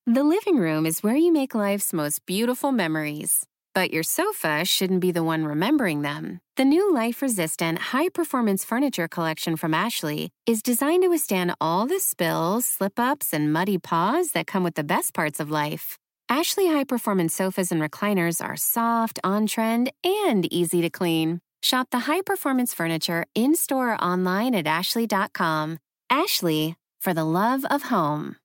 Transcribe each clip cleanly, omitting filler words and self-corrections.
The living room is where you make life's most beautiful memories. But your sofa shouldn't be the one remembering them. The new life-resistant, high-performance furniture collection from Ashley is designed to withstand all the spills, slip-ups, and muddy paws that come with the best parts of life. Ashley high-performance sofas and recliners are soft, on-trend, and easy to clean. Shop the high-performance furniture in-store or online at ashley.com. Ashley, for the love of home.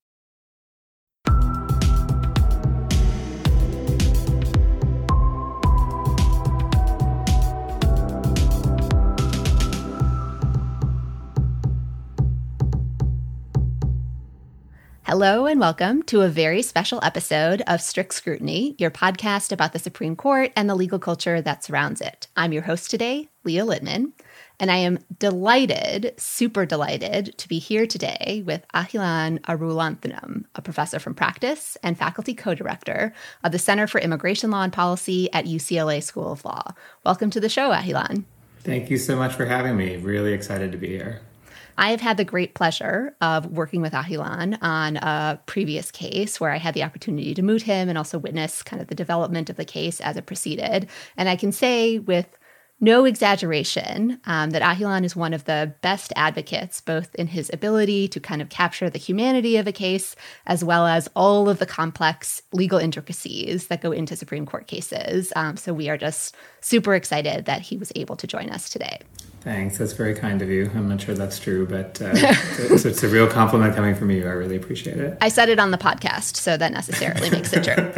Hello and welcome to a very special episode of Strict Scrutiny, your podcast about the Supreme Court and the legal culture that surrounds it. I'm your host today, Leah Littman, and I am delighted, super delighted, to be here today with Ahilan Arulanthanam, a professor from practice and faculty co-director of the Center for Immigration Law and Policy at UCLA School of Law. Welcome to the show, Ahilan. Thank you so much for having me. Really excited to be here. I have had the great pleasure of working with Ahilan on a previous case where I had the opportunity to meet him and also witness kind of the development of the case as it proceeded. And I can say with no exaggeration that Ahilan is one of the best advocates, both in his ability to kind of capture the humanity of a case, as well as all of the complex legal intricacies that go into Supreme Court cases. So we are just super excited that he was able to join us today. Thanks. That's very kind of you. I'm not sure that's true, but it's a real compliment coming from you. I really appreciate it. I said it on the podcast, so that necessarily makes it true.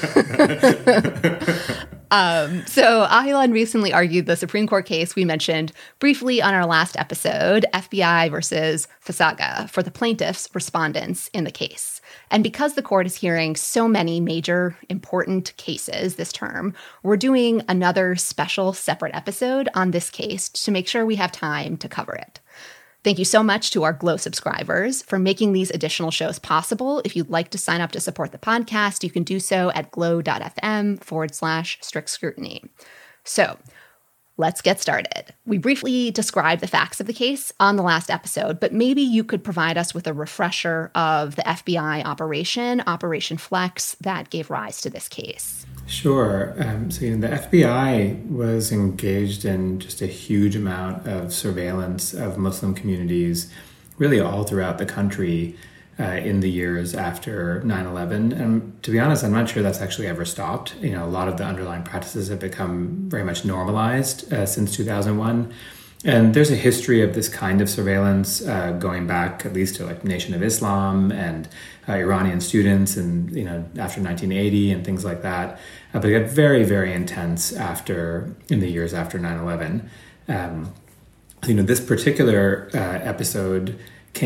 So Ahilan recently argued the Supreme Court case we mentioned briefly on our last episode, FBI versus Fasaga, for the plaintiffs' respondents in the case. And because the court is hearing so many major, important cases this term, we're doing another special separate episode on this case to make sure we have time to cover it. Thank you so much to our Glow subscribers for making these additional shows possible. If you'd like to sign up to support the podcast, you can do so at glow.fm/strict scrutiny. So let's get started. We briefly described the facts of the case on the last episode, but maybe you could provide us with a refresher of the FBI Operation Flex, that gave rise to this case. Sure. The FBI was engaged in just a huge amount of surveillance of Muslim communities, really all throughout the country in the years after 9/11. And to be honest, I'm not sure that's actually ever stopped. A lot of the underlying practices have become very much normalized since 2001. And there's a history of this kind of surveillance going back at least to like Nation of Islam and Iranian students and, after 1980 and things like that. But it got very, very intense in the years after 9/11. This particular episode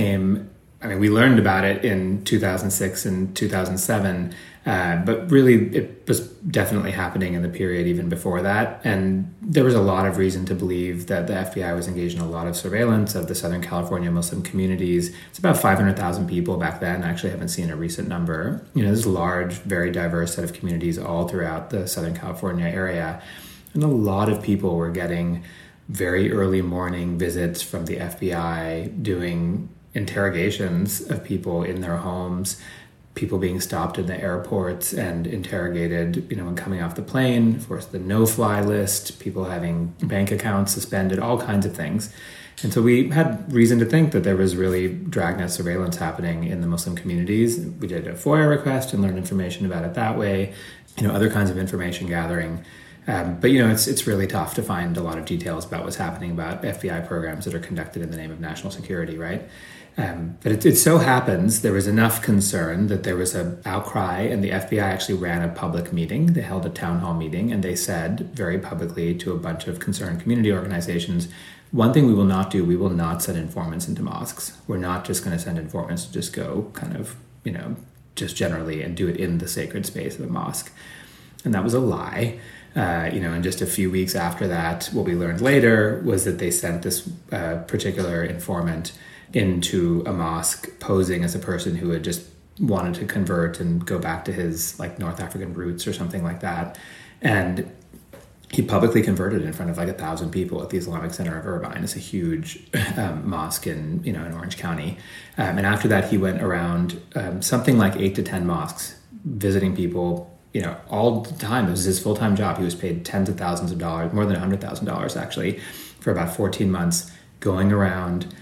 we learned about it in 2006 and 2007, but really it was definitely happening in the period even before that. And there was a lot of reason to believe that the FBI was engaged in a lot of surveillance of the Southern California Muslim communities. It's about 500,000 people back then. I actually haven't seen a recent number. There's a large, very diverse set of communities all throughout the Southern California area. And a lot of people were getting very early morning visits from the FBI doing interrogations of people in their homes, people being stopped in the airports and interrogated, when coming off the plane, of course, the no-fly list, people having bank accounts suspended, all kinds of things. And so we had reason to think that there was really dragnet surveillance happening in the Muslim communities. We did a FOIA request and learned information about it that way, other kinds of information gathering. But it's really tough to find a lot of details about what's happening about FBI programs that are conducted in the name of national security, right? But it so happens there was enough concern that there was an outcry, and the FBI actually ran a public meeting. They held a town hall meeting, and they said very publicly to a bunch of concerned community organizations, one thing we will not do, we will not send informants into mosques. We're not just going to send informants to just go kind of, just generally and do it in the sacred space of the mosque. And that was a lie. And just a few weeks after that, what we learned later was that they sent this particular informant into a mosque posing as a person who had just wanted to convert and go back to his North African roots or something like that. And he publicly converted in front of like 1,000 people at the Islamic Center of Irvine. It's a huge mosque in Orange County. And after that, he went around something like 8 to 10 mosques, visiting people, all the time. It was his full-time job. He was paid tens of thousands of dollars, more than $100,000 actually, for about 14 months, going around,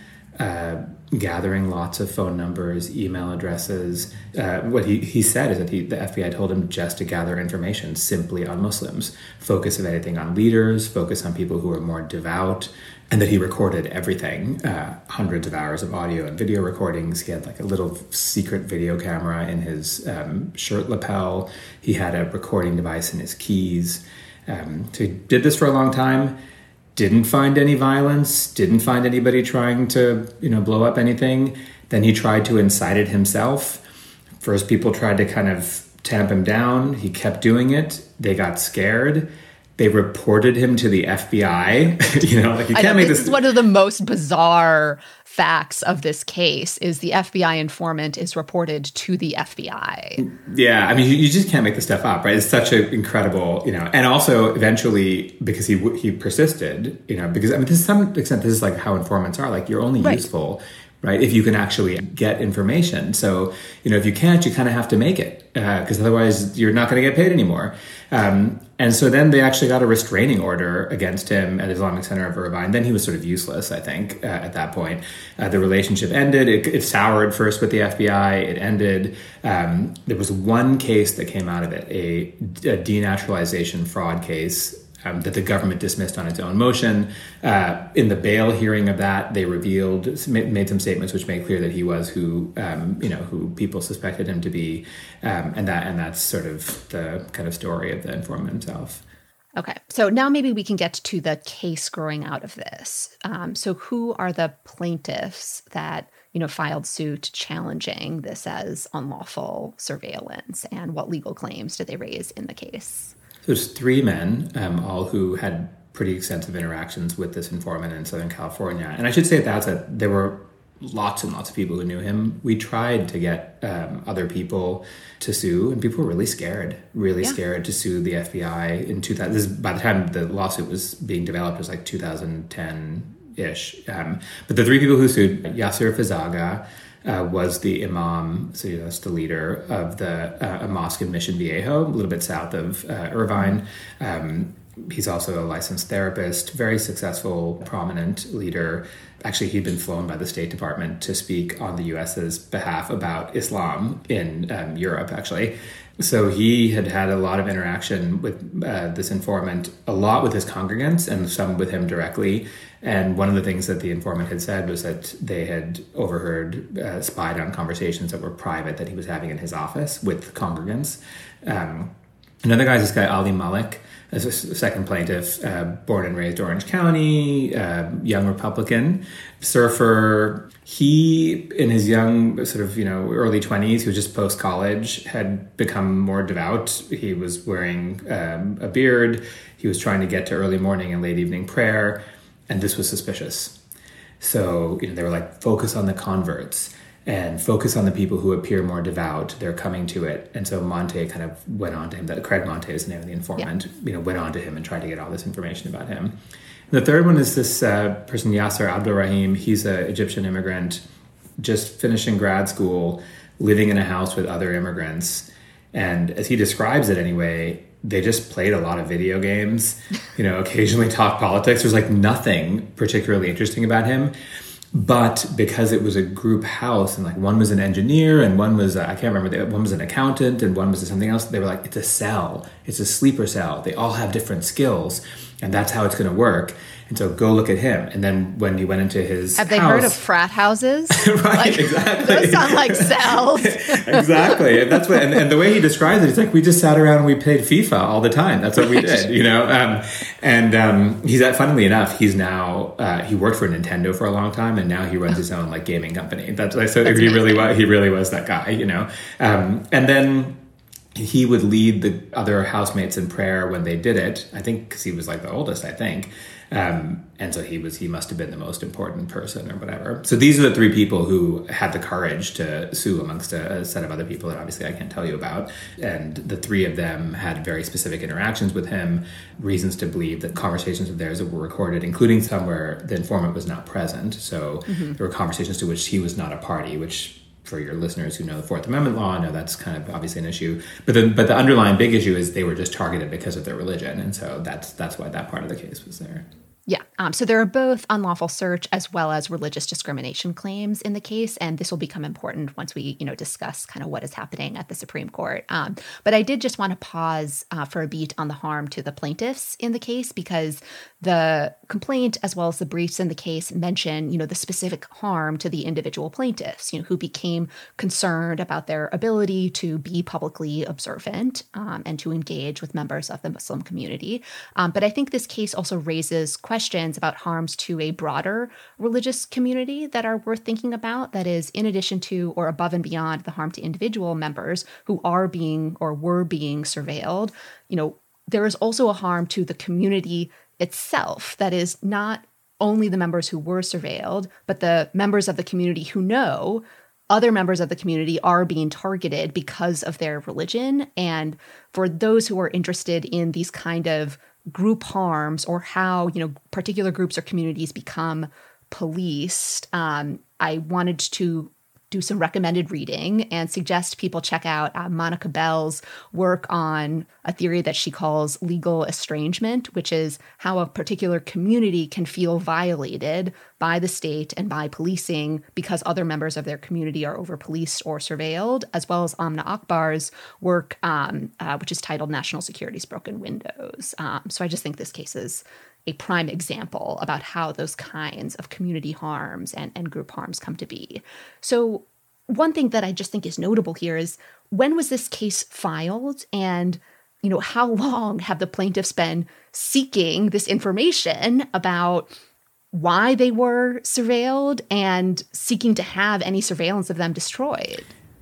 gathering lots of phone numbers, email addresses. What he said is that the FBI told him just to gather information simply on Muslims, focus, if anything, on leaders, focus on people who are more devout, and that he recorded everything, hundreds of hours of audio and video recordings. He had like a little secret video camera in his shirt lapel. He had a recording device in his keys. So he did this for a long time. Didn't find any violence, didn't find anybody trying to, blow up anything. Then he tried to incite it himself. First, people tried to kind of tamp him down. He kept doing it. They got scared. They reported him to the FBI. You can't make this. This is one of the most bizarre facts of this case is the FBI informant is reported to the FBI. Yeah, I mean, you just can't make this stuff up, right? It's such an incredible, and also eventually because he persisted, because to some extent, this is like how informants are. Like, you're only useful, right, if you can actually get information. So, if you can't, you kind of have to make it because otherwise you're not going to get paid anymore. And so then they actually got a restraining order against him at Islamic Center of Irvine. Then he was sort of useless, I think, at that point. The relationship ended. It soured first with the FBI. It ended. There was one case that came out of it, a denaturalization fraud case that the government dismissed on its own motion. In the bail hearing of that, they made some statements which made clear that he was who people suspected him to be, and that's sort of the kind of story of the informant himself. Okay, so now maybe we can get to the case growing out of this. So who are the plaintiffs that filed suit challenging this as unlawful surveillance, and what legal claims did they raise in the case? There's 3 men, all who had pretty extensive interactions with this informant in Southern California. And I should say at the outset, there were lots and lots of people who knew him. We tried to get other people to sue, and people were really scared to sue the FBI in 2000. This is, by the time the lawsuit was being developed, it was like 2010-ish. But the 3 people who sued, Yasser Fazaga, was the imam, so that's the leader of a mosque in Mission Viejo, a little bit south of Irvine. He's also a licensed therapist, very successful, prominent leader. Actually, he'd been flown by the State Department to speak on the U.S.'s behalf about Islam in Europe, actually. So he had a lot of interaction with this informant, a lot with his congregants and some with him directly. And one of the things that the informant had said was that they had overheard, spied on conversations that were private that he was having in his office with congregants. Another guy is this guy, Ali Malik, as a second plaintiff, born and raised Orange County, young Republican, surfer. He, in his young, early 20s, he was just post-college, had become more devout. He was wearing a beard. He was trying to get to early morning and late evening prayer, and this was suspicious. So they were like, focus on the converts and focus on the people who appear more devout. They're coming to it. And so Monte kind of went on to him. Craig Monte is the name of the informant. Yeah. Went on to him and tried to get all this information about him. And the third one is this person, Yasser Abdulrahim. He's an Egyptian immigrant, just finishing grad school, living in a house with other immigrants. And as he describes it anyway, they just played a lot of video games, occasionally talk politics. There's like nothing particularly interesting about him. But because it was a group house and like one was an engineer and one was, I can't remember, one was an accountant and one was something else, they were like, it's a cell. It's a sleeper cell. They all have different skills and that's how it's going to work. And so go look at him. And then when he went into his Have they heard of frat houses? Right, exactly. Those sound like cells. Exactly. And that's what, and the way he describes it, he's like, we just sat around and we played FIFA all the time. That's what we did, he's funnily enough, he's now, he worked for Nintendo for a long time and now he runs his own like gaming company. That's he really was that guy, and then he would lead the other housemates in prayer when they did it, I think because he was like the oldest, And so he must have been the most important person or whatever. So these are the three people who had the courage to sue amongst a set of other people that obviously I can't tell you about. And the three of them had very specific interactions with him, reasons to believe that conversations of theirs were recorded, including some where the informant was not present. So there were conversations to which he was not a party, which for your listeners who know the Fourth Amendment law, I know that's kind of obviously an issue. But the underlying big issue is they were just targeted because of their religion. And so that's why that part of the case was there. Yeah. So there are both unlawful search as well as religious discrimination claims in the case, and this will become important once we, discuss kind of what is happening at the Supreme Court. But I did just want to pause for a beat on the harm to the plaintiffs in the case, because the complaint as well as the briefs in the case mention, the specific harm to the individual plaintiffs, who became concerned about their ability to be publicly observant and to engage with members of the Muslim community. But I think this case also raises questions about harms to a broader religious community that are worth thinking about. That is, in addition to or above and beyond the harm to individual members who are being or were being surveilled, there is also a harm to the community itself. That is, not only the members who were surveilled, but the members of the community who know other members of the community are being targeted because of their religion. And for those who are interested in these kind of group harms or how, particular groups or communities become policed, I wanted to do some recommended reading and suggest people check out Monica Bell's work on a theory that she calls legal estrangement, which is how a particular community can feel violated by the state and by policing because other members of their community are over-policed or surveilled, as well as Amna Akbar's work, which is titled National Security's Broken Windows. So I just think this case is a prime example about how those kinds of community harms and group harms come to be. So one thing that I just think is notable here is, when was this case filed? And, how long have the plaintiffs been seeking this information about why they were surveilled and seeking to have any surveillance of them destroyed?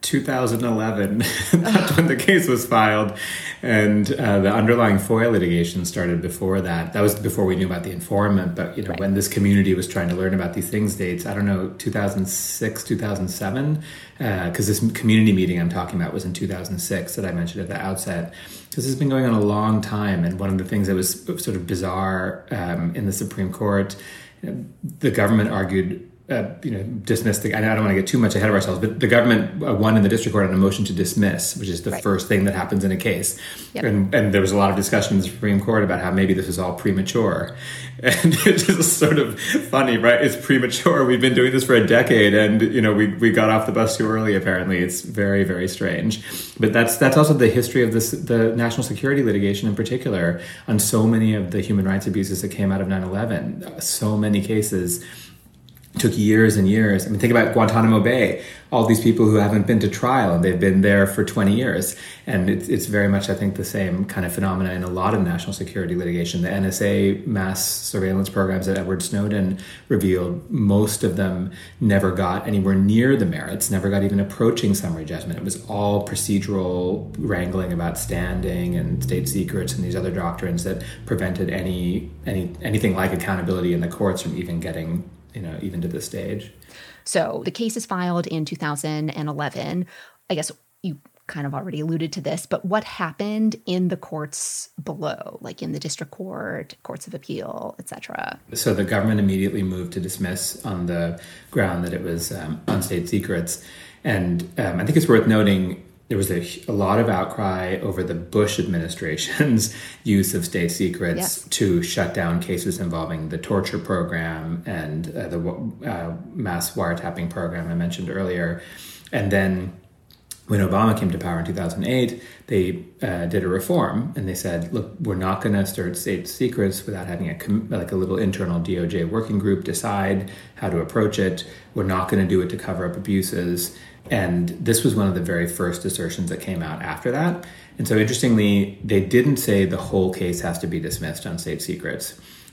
2011, that's when the case was filed. And the underlying FOIA litigation started before that. That was before we knew about the informant. But, Right. when this community was trying to learn about these things, dates, I don't know, 2006, 2007, because this community meeting I'm talking about was in 2006 that I mentioned at the outset. Because this has been going on a long time. And one of the things that was sort of bizarre in the Supreme Court, the government argued, dismissed the, I don't want to get too much ahead of ourselves, but the government won in the district court on a motion to dismiss, which is the Right. first thing that happens in a case. Yep. And there was a lot of discussion in the Supreme Court about how maybe this was all premature. And it's just sort of funny, right? It's premature. We've been doing this for a decade and, we got off the bus too early, apparently. It's very, very strange. But that's also the history of the national security litigation in particular on so many of the human rights abuses that came out of 9/11. So many cases took years and years. I mean, think about Guantanamo Bay, all these people who haven't been to trial and they've been there for 20 years. And it's very much, I think, the same kind of phenomena in a lot of national security litigation. The NSA mass surveillance programs that Edward Snowden revealed, most of them never got anywhere near the merits, never got even approaching summary judgment. It was all procedural wrangling about standing and state secrets and these other doctrines that prevented anything like accountability in the courts from even getting even to this stage. So the case is filed in 2011. I guess you kind of already alluded to this, but what happened in the courts below, like in the district court, courts of appeal, et cetera? So the government immediately moved to dismiss on the ground that it was on state secrets. And I think it's worth noting there was a lot of outcry over the Bush administration's use of state secrets to shut down cases involving the torture program and the mass wiretapping program I mentioned earlier. And then when Obama came to power in 2008, they did a reform and they said, look, we're not going to start state secrets without having a little internal DOJ working group decide how to approach it. We're not going to do it to cover up abuses. And this was one of the very first assertions that came out after that. And so interestingly, they didn't say the whole case has to be dismissed on state secrets,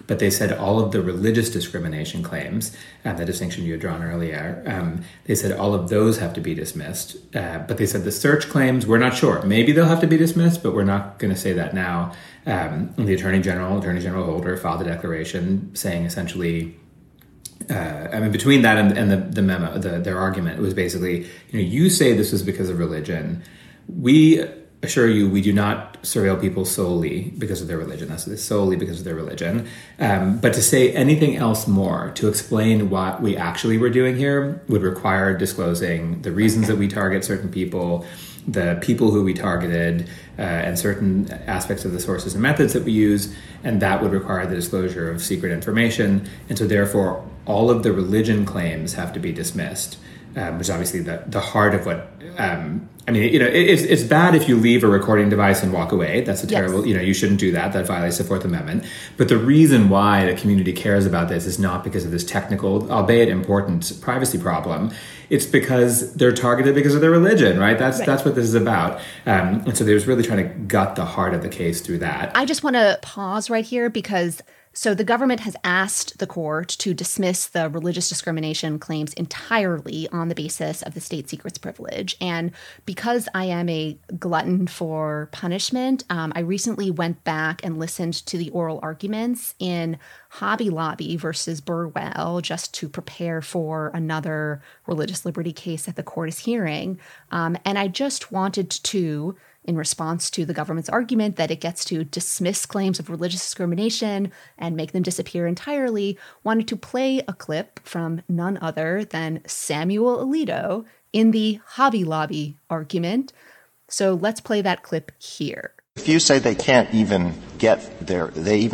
but they said all of the religious discrimination claims, the distinction you had drawn earlier, they said all of those have to be dismissed. But they said the search claims, we're not sure. Maybe they'll have to be dismissed, but we're not going to say that now. The Attorney General Holder, filed a declaration saying essentially, between that and the memo, their argument was basically, you say this was because of religion. We assure you we do not surveil people solely because of their religion. That's solely because of their religion. But to say anything else more, to explain what we actually were doing here, would require disclosing the reasons that we target certain people, the people who we targeted, and certain aspects of the sources and methods that we use, and that would require the disclosure of secret information. And so therefore, all of the religion claims have to be dismissed, which is obviously the heart of what... it's bad if you leave a recording device and walk away. That's a terrible, you shouldn't do that. That violates the Fourth Amendment. But the reason why the community cares about this is not because of this technical, albeit important, privacy problem. It's because they're targeted because of their religion, right? That's what this is about. And so they're really trying to gut the heart of the case through that. I just want to pause right here because... So the government has asked the court to dismiss the religious discrimination claims entirely on the basis of the state secrets privilege. And because I am a glutton for punishment, I recently went back and listened to the oral arguments in Hobby Lobby versus Burwell just to prepare for another religious liberty case that the court is hearing. And I just wanted to, in response to the government's argument that it gets to dismiss claims of religious discrimination and make them disappear entirely, wanted to play a clip from none other than Samuel Alito in the Hobby Lobby argument. So let's play that clip here. If you say they can't even get their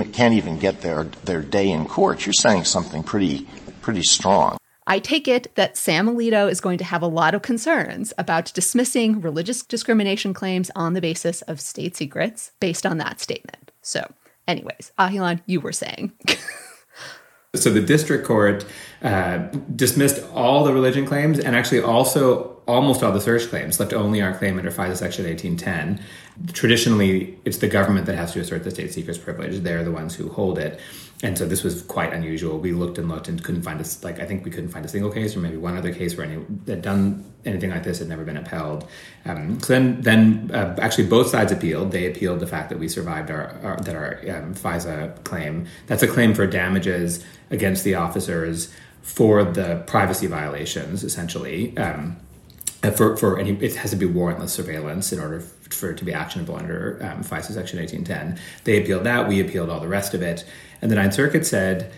day in court, you're saying something pretty strong. I take it that Sam Alito is going to have a lot of concerns about dismissing religious discrimination claims on the basis of state secrets based on that statement. So, anyways, Ahilan, you were saying. So the district court dismissed all the religion claims and actually also almost all the search claims, left only our claim under FISA Section 1810. Traditionally, it's the government that has to assert the state secrets privilege. They're the ones who hold it. And so this was quite unusual. We looked and couldn't find I think we couldn't find a single case or maybe one other case where that done anything like this had never been upheld. So then actually both sides appealed. They appealed the fact that we survived our FISA claim. That's a claim for damages against the officers for the privacy violations, essentially. It has to be warrantless surveillance in order for it to be actionable under FISA Section 1810. They appealed that. We appealed all the rest of it. And the Ninth Circuit said,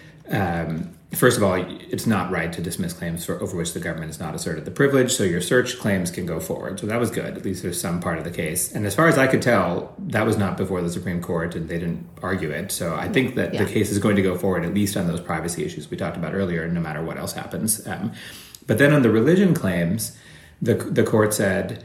first of all, it's not right to dismiss claims over which the government has not asserted the privilege, so your search claims can go forward. So that was good. At least there's some part of the case. And as far as I could tell, that was not before the Supreme Court, and they didn't argue it. So I think that the case is going to go forward, at least on those privacy issues we talked about earlier, no matter what else happens. But then on the religion claims, the court said,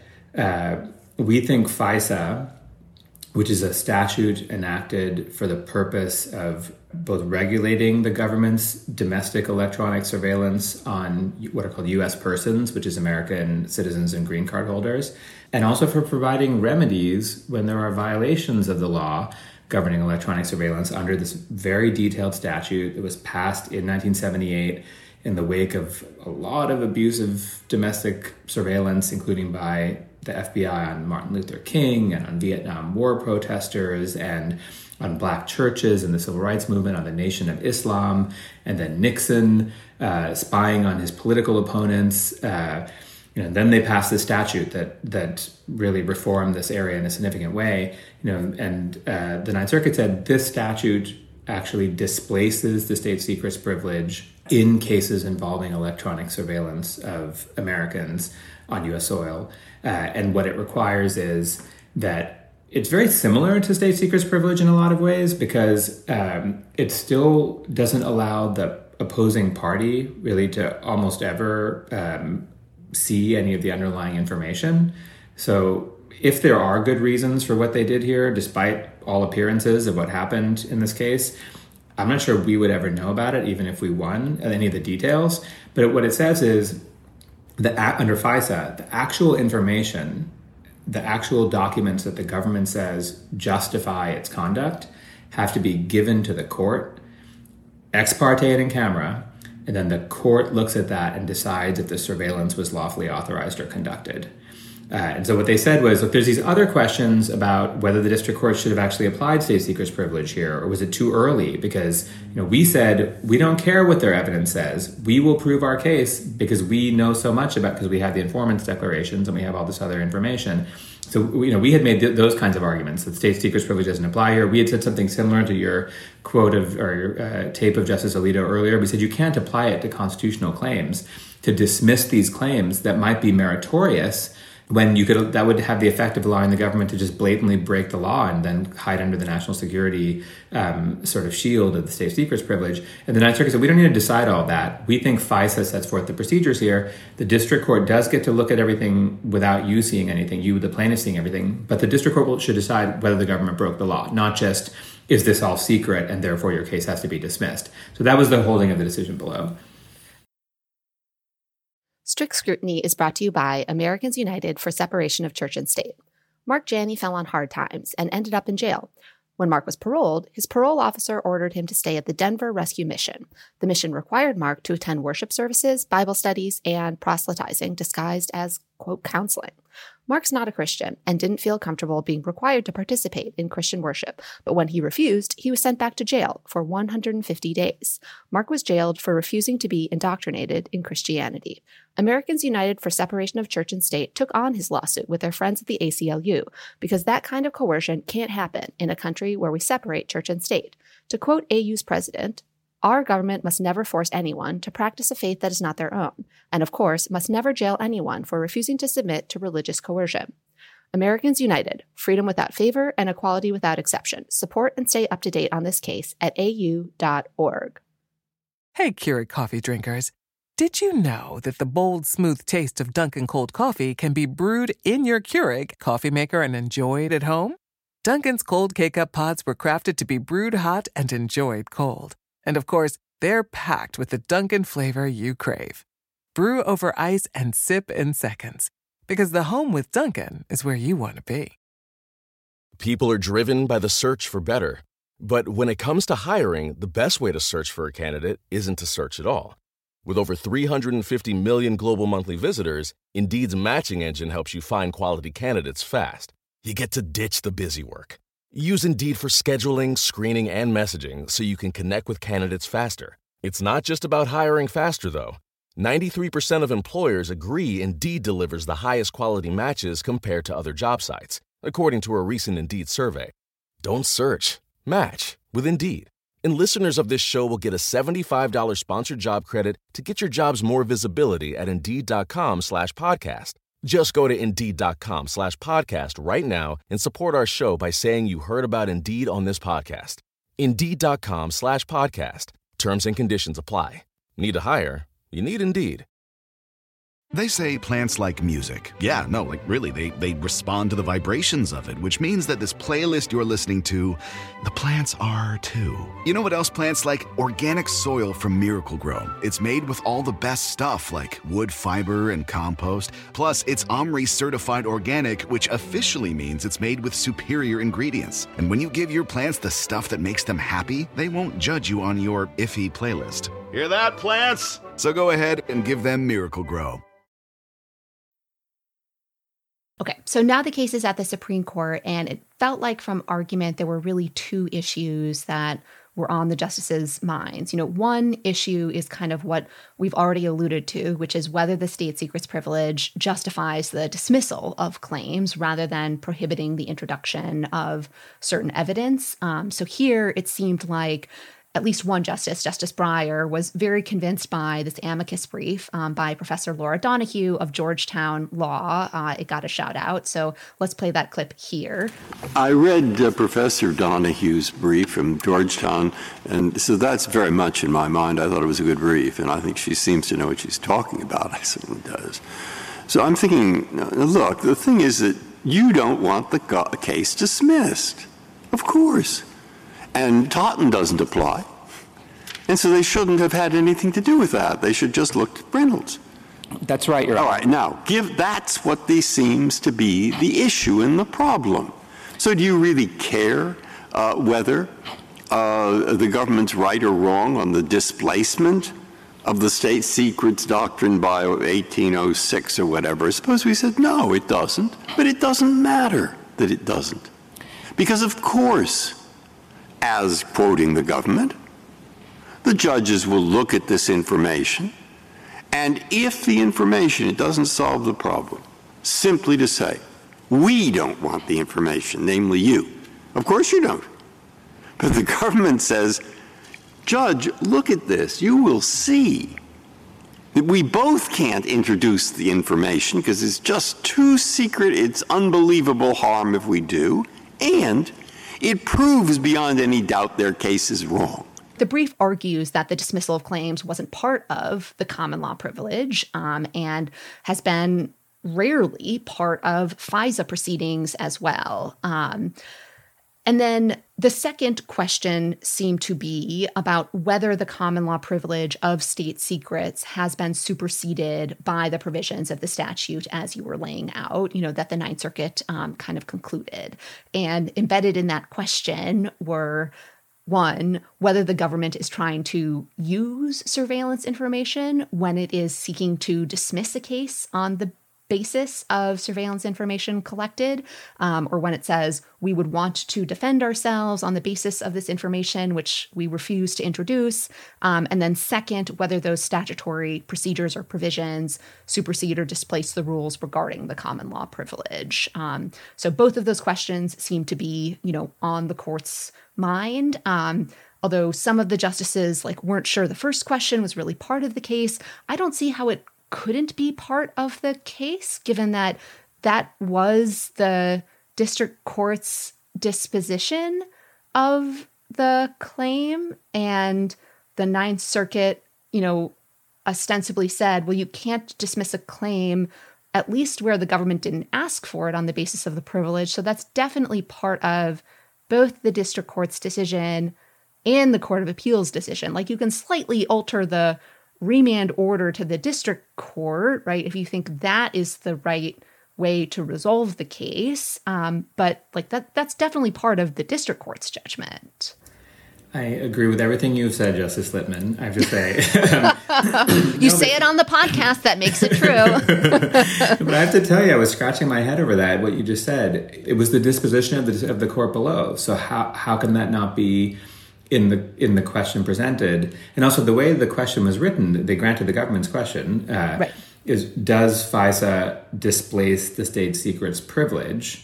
we think FISA, which is a statute enacted for the purpose of both regulating the government's domestic electronic surveillance on what are called U.S. persons, which is American citizens and green card holders, and also for providing remedies when there are violations of the law governing electronic surveillance under this very detailed statute that was passed in 1978 in the wake of a lot of abusive domestic surveillance, including by the FBI on Martin Luther King and on Vietnam War protesters and on black churches and the civil rights movement, on the Nation of Islam, and then Nixon spying on his political opponents. Then they passed this statute that really reformed this area in a significant way. And the Ninth Circuit said this statute actually displaces the state secrets privilege in cases involving electronic surveillance of Americans on U.S. soil. And what it requires is that it's very similar to state secrets privilege in a lot of ways because it still doesn't allow the opposing party really to almost ever see any of the underlying information. So if there are good reasons for what they did here, despite all appearances of what happened in this case, I'm not sure we would ever know about it, even if we won any of the details. But what it says is that under FISA, the actual information, the actual documents that the government says justify its conduct have to be given to the court ex parte and in camera, and then the court looks at that and decides if the surveillance was lawfully authorized or conducted. And so what they said was, look, there's these other questions about whether the district court should have actually applied state secrets privilege here, or was it too early? Because we said we don't care what their evidence says. We will prove our case because we know so much about, because we have the informants' declarations and we have all this other information. So we had made those kinds of arguments that state secrets privilege doesn't apply here. We had said something similar to your quote of or tape of Justice Alito earlier. We said you can't apply it to constitutional claims to dismiss these claims that might be meritorious, when that would have the effect of allowing the government to just blatantly break the law and then hide under the national security sort of shield of the state secrets privilege. And the Ninth Circuit said, we don't need to decide all that. We think FISA sets forth the procedures here. The district court does get to look at everything without you seeing anything, you, the plaintiff, seeing everything. But the district court should decide whether the government broke the law, not just, is this all secret and therefore your case has to be dismissed. So that was the holding of the decision below. Strict Scrutiny is brought to you by Americans United for Separation of Church and State. Mark Janney fell on hard times and ended up in jail. When Mark was paroled, his parole officer ordered him to stay at the Denver Rescue Mission. The mission required Mark to attend worship services, Bible studies, and proselytizing disguised as, quote, counseling. Mark's not a Christian and didn't feel comfortable being required to participate in Christian worship, but when he refused, he was sent back to jail for 150 days. Mark was jailed for refusing to be indoctrinated in Christianity. Americans United for Separation of Church and State took on his lawsuit with their friends at the ACLU because that kind of coercion can't happen in a country where we separate church and state. To quote AU's president, "Our government must never force anyone to practice a faith that is not their own, and of course must never jail anyone for refusing to submit to religious coercion." Americans United, freedom without favor and equality without exception. Support and stay up to date on this case at au.org. Hey, Keurig coffee drinkers. Did you know that the bold, smooth taste of Dunkin' cold coffee can be brewed in your Keurig coffee maker and enjoyed at home? Dunkin's cold K-Cup pods were crafted to be brewed hot and enjoyed cold. And of course, they're packed with the Dunkin' flavor you crave. Brew over ice and sip in seconds. Because the home with Dunkin' is where you want to be. People are driven by the search for better. But when it comes to hiring, the best way to search for a candidate isn't to search at all. With over 350 million global monthly visitors, Indeed's matching engine helps you find quality candidates fast. You get to ditch the busy work. Use Indeed for scheduling, screening, and messaging so you can connect with candidates faster. It's not just about hiring faster, though. 93% of employers agree Indeed delivers the highest quality matches compared to other job sites, according to a recent Indeed survey. Don't search. Match with Indeed. And listeners of this show will get a $75 sponsored job credit to get your jobs more visibility at Indeed.com/podcast. Just go to Indeed.com/podcast right now and support our show by saying you heard about Indeed on this podcast. Indeed.com/podcast. Terms and conditions apply. Need to hire? You need Indeed. They say plants like music. Yeah, no, like really, they respond to the vibrations of it, which means that this playlist you're listening to, the plants are too. You know what else plants like? Organic soil from Miracle-Gro. It's made with all the best stuff like wood fiber and compost. Plus, it's OMRI certified organic, which officially means it's made with superior ingredients. And when you give your plants the stuff that makes them happy, they won't judge you on your iffy playlist. Hear that, plants? So go ahead and give them Miracle-Gro. Okay, so now the case is at the Supreme Court, and it felt like from argument there were really two issues that were on the justices' minds. One issue is kind of what we've already alluded to, which is whether the state secrets privilege justifies the dismissal of claims rather than prohibiting the introduction of certain evidence. So here it seemed like at least one justice, Justice Breyer, was very convinced by this amicus brief by Professor Laura Donohue of Georgetown Law. It got a shout out. So let's play that clip here. I read Professor Donohue's brief from Georgetown, and so that's very much in my mind. I thought it was a good brief, and I think she seems to know what she's talking about. I certainly does. So I'm thinking, look, the thing is that you don't want the case dismissed. Of course. And Totten doesn't apply. And so they shouldn't have had anything to do with that. They should just look at Reynolds. That's right, Your Honor. All right, now, that's what this seems to be the issue and the problem. So do you really care whether the government's right or wrong on the displacement of the state secrets doctrine by 1806 or whatever? Suppose we said, no, it doesn't. But it doesn't matter that it doesn't. Because, of course, as quoting the government, the judges will look at this information, and if the information, it doesn't solve the problem, simply to say, we don't want the information, namely you. Of course you don't. But the government says, Judge, look at this. You will see that we both can't introduce the information because it's just too secret. It's unbelievable harm if we do. And it proves beyond any doubt their case is wrong. The brief argues that the dismissal of claims wasn't part of the common law privilege and has been rarely part of FISA proceedings as well. And then the second question seemed to be about whether the common law privilege of state secrets has been superseded by the provisions of the statute as you were laying out, that the Ninth Circuit kind of concluded. And embedded in that question were, one, whether the government is trying to use surveillance information when it is seeking to dismiss a case on the basis of surveillance information collected, or when it says we would want to defend ourselves on the basis of this information, which we refuse to introduce. And then second, whether those statutory procedures or provisions supersede or displace the rules regarding the common law privilege. So both of those questions seem to be, on the court's mind. Although some of the justices weren't sure the first question was really part of the case, I don't see how it couldn't be part of the case, given that that was the district court's disposition of the claim. And the Ninth Circuit, ostensibly said, well, you can't dismiss a claim at least where the government didn't ask for it on the basis of the privilege. So that's definitely part of both the district court's decision and the Court of Appeals decision. You can slightly alter the remand order to the district court, right, if you think that is the right way to resolve the case. But that's definitely part of the district court's judgment. I agree with everything you've said, Justice Littman. I have to say. It on the podcast, that makes it true. But I have to tell you, I was scratching my head over that, what you just said. It was the disposition of the court below. So how can that not be in the question presented? And also the way the question was written, they granted the government's question, right, is does FISA displace the state secret's privilege,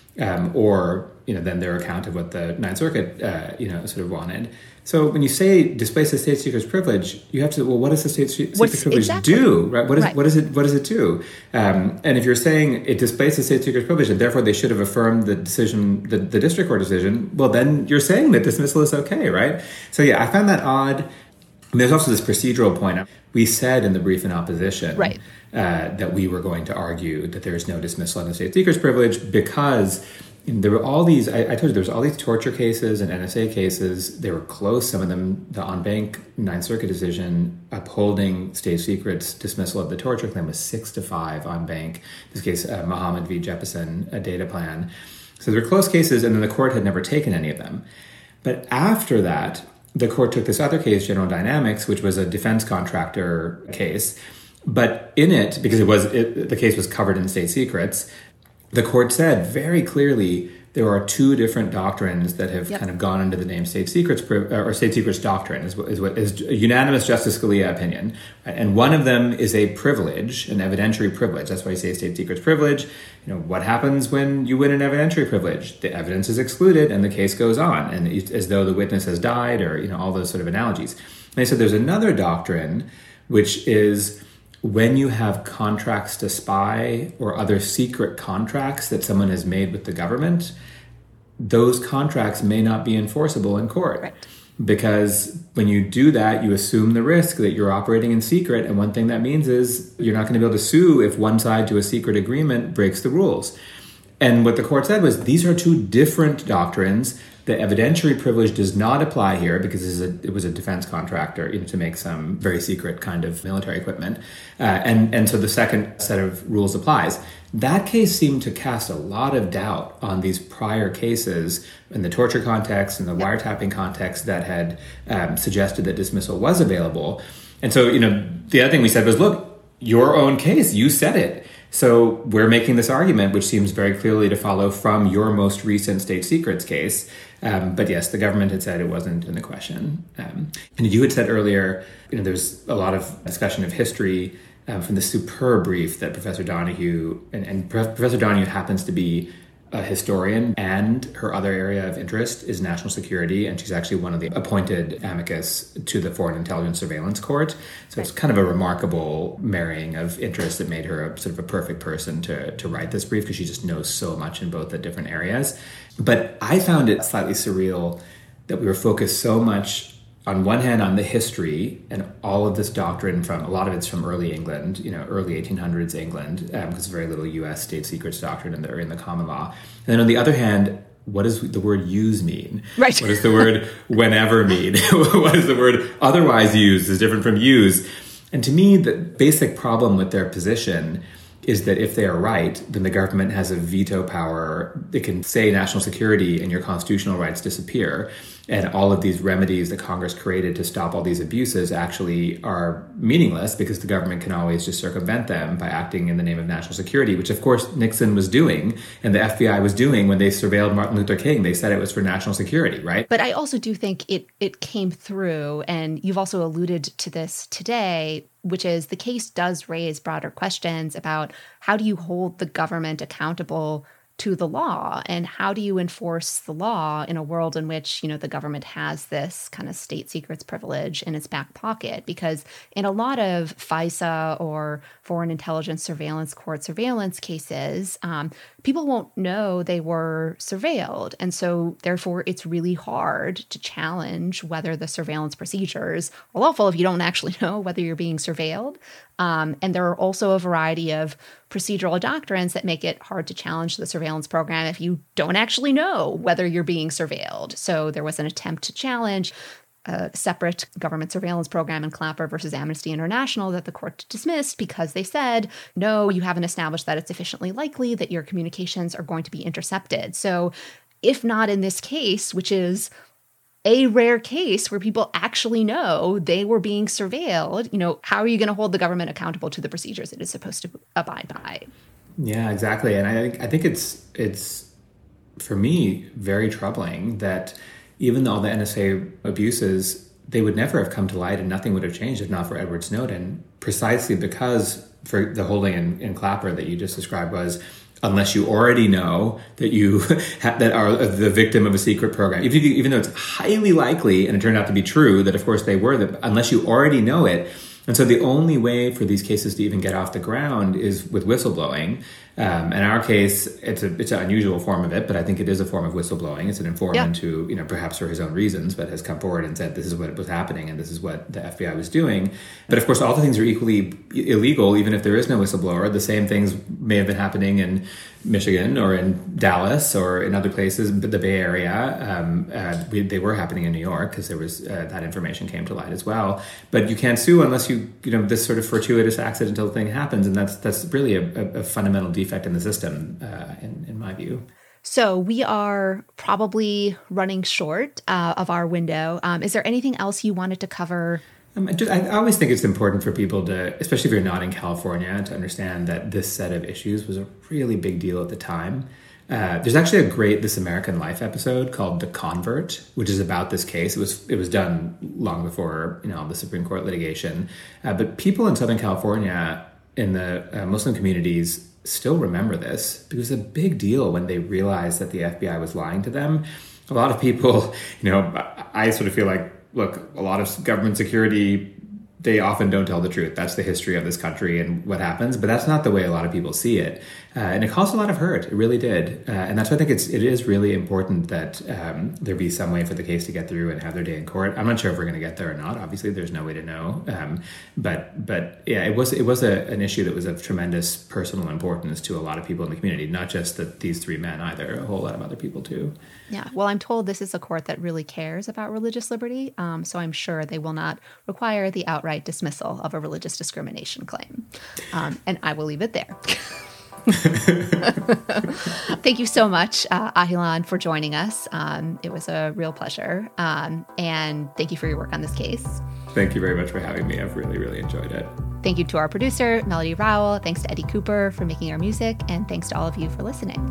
or then their account of what the Ninth Circuit sort of wanted. So when you say displace the state secret's privilege, you have to, well, what does the state secret's privilege do? Right? What does it do? And if you're saying it displaces the state secret's privilege and therefore they should have affirmed the decision, the district court decision, well, then you're saying that dismissal is okay, right? So yeah, I found that odd. And there's also this procedural point. We said in the brief in opposition, right, that we were going to argue that there is no dismissal on the state secret's privilege because there were all these, I told you, there was all these torture cases and NSA cases. They were close. Some of them, the en banc Ninth Circuit decision upholding state secrets dismissal of the torture claim was 6-5 en banc. In this case, Mohammed v. Jeppesen, a data plan. So there were close cases, and then the court had never taken any of them. But after that, the court took this other case, General Dynamics, which was a defense contractor case. But in it, because the case was covered in state secrets, the court said very clearly there are two different doctrines that have kind of gone under the name state secrets or state secrets doctrine is a unanimous Justice Scalia opinion. And one of them is a privilege, an evidentiary privilege. That's why you say state secrets privilege. What happens when you win an evidentiary privilege? The evidence is excluded and the case goes on, and it's as though the witness has died, or all those sort of analogies. And they said there's another doctrine, which is when you have contracts to spy or other secret contracts that someone has made with the government, those contracts may not be enforceable in court. Right. Because when you do that, you assume the risk that you're operating in secret. And one thing that means is you're not going to be able to sue if one side to a secret agreement breaks the rules. And what the court said was these are two different doctrines. The evidentiary privilege does not apply here because it was a defense contractor, to make some very secret kind of military equipment. And so the second set of rules applies. That case seemed to cast a lot of doubt on these prior cases in the torture context and the wiretapping context that had suggested that dismissal was available. And so, the other thing we said was, look, your own case, you said it. So we're making this argument, which seems very clearly to follow from your most recent state secrets case. But yes, the government had said it wasn't in the question. And you had said earlier, there's a lot of discussion of history from the superb brief that Professor Donoghue, and Professor Donoghue happens to be a historian, and her other area of interest is national security, and she's actually one of the appointed amicus to the Foreign Intelligence Surveillance Court. So it's kind of a remarkable marrying of interests that made her sort of a perfect person to write this brief, because she just knows so much in both the different areas. But I found it slightly surreal that we were focused so much on one hand on the history and all of this doctrine from, a lot of it's from early England, early 1800s England, because very little U.S. state secrets doctrine in the common law. And then on the other hand, what does the word use mean? Right. What does the word whenever mean? What does the word otherwise used is different from use? And to me, the basic problem with their position is that if they are right, then the government has a veto power. It can say national security and your constitutional rights disappear. And all of these remedies that Congress created to stop all these abuses actually are meaningless, because the government can always just circumvent them by acting in the name of national security, which of course Nixon was doing and the FBI was doing when they surveilled Martin Luther King. They said it was for national security, right? But I also do think it came through, and you've also alluded to this today, which is the case does raise broader questions about how do you hold the government accountable to the law, and how do you enforce the law in a world in which, the government has this kind of state secrets privilege in its back pocket? Because in a lot of FISA or Foreign Intelligence Surveillance Court surveillance cases, people won't know they were surveilled. And so therefore, it's really hard to challenge whether the surveillance procedures are lawful if you don't actually know whether you're being surveilled. And there are also a variety of procedural doctrines that make it hard to challenge the surveillance program if you don't actually know whether you're being surveilled. So there was an attempt to challenge a separate government surveillance program in Clapper versus Amnesty International that the court dismissed because they said, no, you haven't established that it's sufficiently likely that your communications are going to be intercepted. So if not in this case, which is a rare case where people actually know they were being surveilled, how are you going to hold the government accountable to the procedures it is supposed to abide by? Yeah, exactly. And I think it's for me very troubling that even all the NSA abuses, they would never have come to light and nothing would have changed if not for Edward Snowden, precisely because for the holding in Clapper that you just described was, unless you already know that you that are the victim of a secret program, even though it's highly likely, and it turned out to be true, that of course they were, unless you already know it. And so the only way for these cases to even get off the ground is with whistleblowing. In our case, it's an unusual form of it, but I think it is a form of whistleblowing. It's an informant who, perhaps for his own reasons, but has come forward and said this is what was happening and this is what the FBI was doing. But of course, all the things are equally illegal, even if there is no whistleblower. The same things may have been happening in Michigan or in Dallas or in other places, the Bay Area. They were happening in New York because there was that information came to light as well. But you can't sue unless this sort of fortuitous accidental thing happens, and that's really a fundamental defect in the system, in my view. So we are probably running short of our window. Is there anything else you wanted to cover? I always think it's important for people to, especially if you're not in California, to understand that this set of issues was a really big deal at the time. There's actually a great This American Life episode called The Convert, which is about this case. It was done long before the Supreme Court litigation. But people in Southern California, in the Muslim communities, still remember this because it was a big deal when they realized that the FBI was lying to them. A lot of people, I sort of feel like, look, a lot of government security they often don't tell the truth. That's the history of this country and what happens, but that's not the way a lot of people see it. And it caused a lot of hurt. It really did. And that's why I think it is really important that there be some way for the case to get through and have their day in court. I'm not sure if we're going to get there or not. Obviously, there's no way to know. But yeah, it was an issue that was of tremendous personal importance to a lot of people in the community, not just these three men either, a whole lot of other people too. Yeah, well, I'm told this is a court that really cares about religious liberty, so I'm sure they will not require the outright dismissal of a religious discrimination claim. And I will leave it there. Thank you so much, Ahilan, for joining us. It was a real pleasure. And thank you for your work on this case. Thank you very much for having me. I've really, really enjoyed it. Thank you to our producer, Melody Rowell. Thanks to Eddie Cooper for making our music. And thanks to all of you for listening.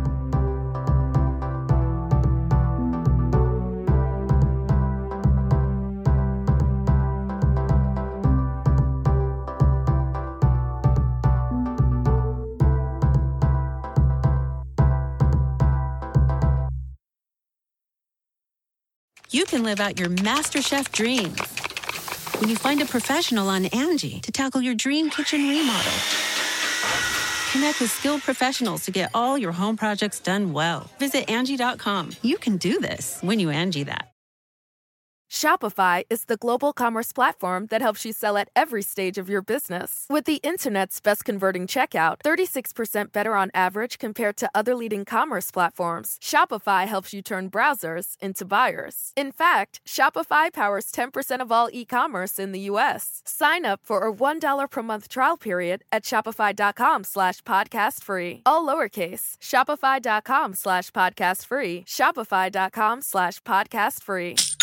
You can live out your MasterChef dreams when you find a professional on Angie to tackle your dream kitchen remodel. Connect with skilled professionals to get all your home projects done well. Visit Angie.com. You can do this when you Angie that. Shopify is the global commerce platform that helps you sell at every stage of your business. With the internet's best converting checkout, 36% better on average compared to other leading commerce platforms, Shopify helps you turn browsers into buyers. In fact, Shopify powers 10% of all e-commerce in the U.S. Sign up for a $1 per month trial period at shopify.com/podcastfree. All lowercase, shopify.com/podcastfree, shopify.com/podcastfree.